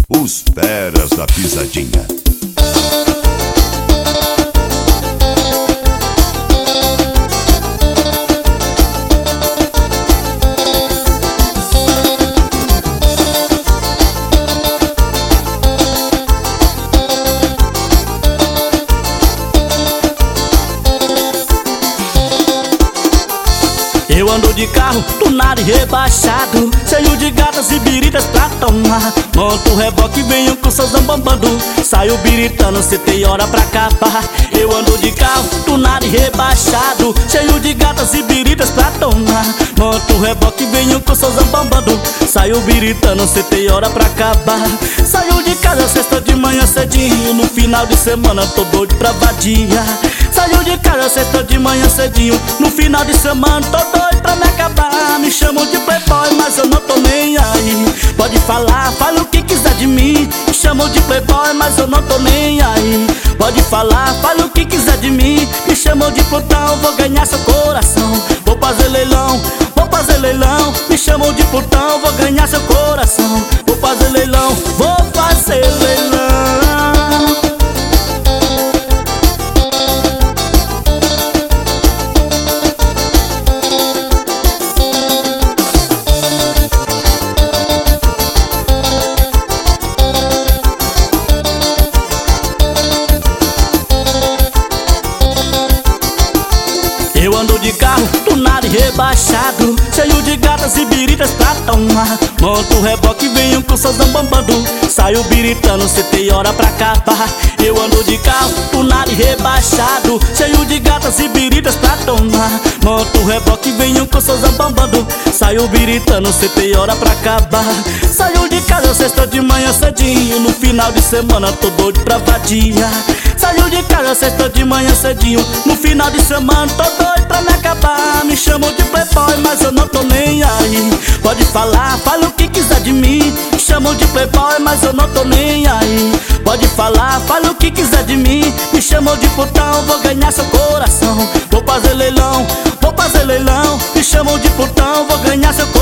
Os feras da pisadinha. Eu ando de carro, tunado e rebaixado, cheio de gatas e biritas pra tomar. Monto o reboque, venho com seus bambando, saio biritando, cê tem hora pra acabar. Eu ando de carro, tunado e rebaixado, cheio de gatas e biritas pra tomar. Monto o reboque, venho com seus bambando, saio biritando, cê tem hora pra acabar. Saio de casa sexta de manhã cedinho, no final de semana tô doido pra vadia. Saio de casa sexta de manhã cedinho, no final de semana tô doido pra me acabar. Me chamam de playboy, mas eu não tô nem aí. Pode falar, fala o que quiser de mim. Me chamam de playboy, mas eu não tô nem aí. Pode falar, fala o que quiser de mim. Me chamam de putão, vou ganhar seu coração. Vou fazer leilão, vou fazer leilão. Me chamam de putão, vou ganhar seu coração. Vou fazer leilão, vou fazer leilão. Eu ando de carro, tunado e rebaixado, cheio de gatas e biritas pra tomar. Monto o reboque, venho com seus bambando, saio biritando, cê tem hora pra acabar. Eu ando de carro, tunado e rebaixado, cheio de gatas e biritas pra tomar. Monto o reboque, venho com seus bambando, saio biritando, cê tem hora pra acabar. Saio de casa sexta de manhã cedinho, no final de semana tô doido pra vadia. Saio de casa sexta de manhã cedinho, no final de semana tô doido pra me acabar. Me chamam de playboy, mas eu não tô nem aí. Pode falar, fala o que quiser de mim. Me chamam de playboy, mas eu não tô nem aí. Pode falar, fala o que quiser de mim. Me chamam de putão, vou ganhar seu coração. Vou fazer leilão, vou fazer leilão. Me chamam de putão, vou ganhar seu coração.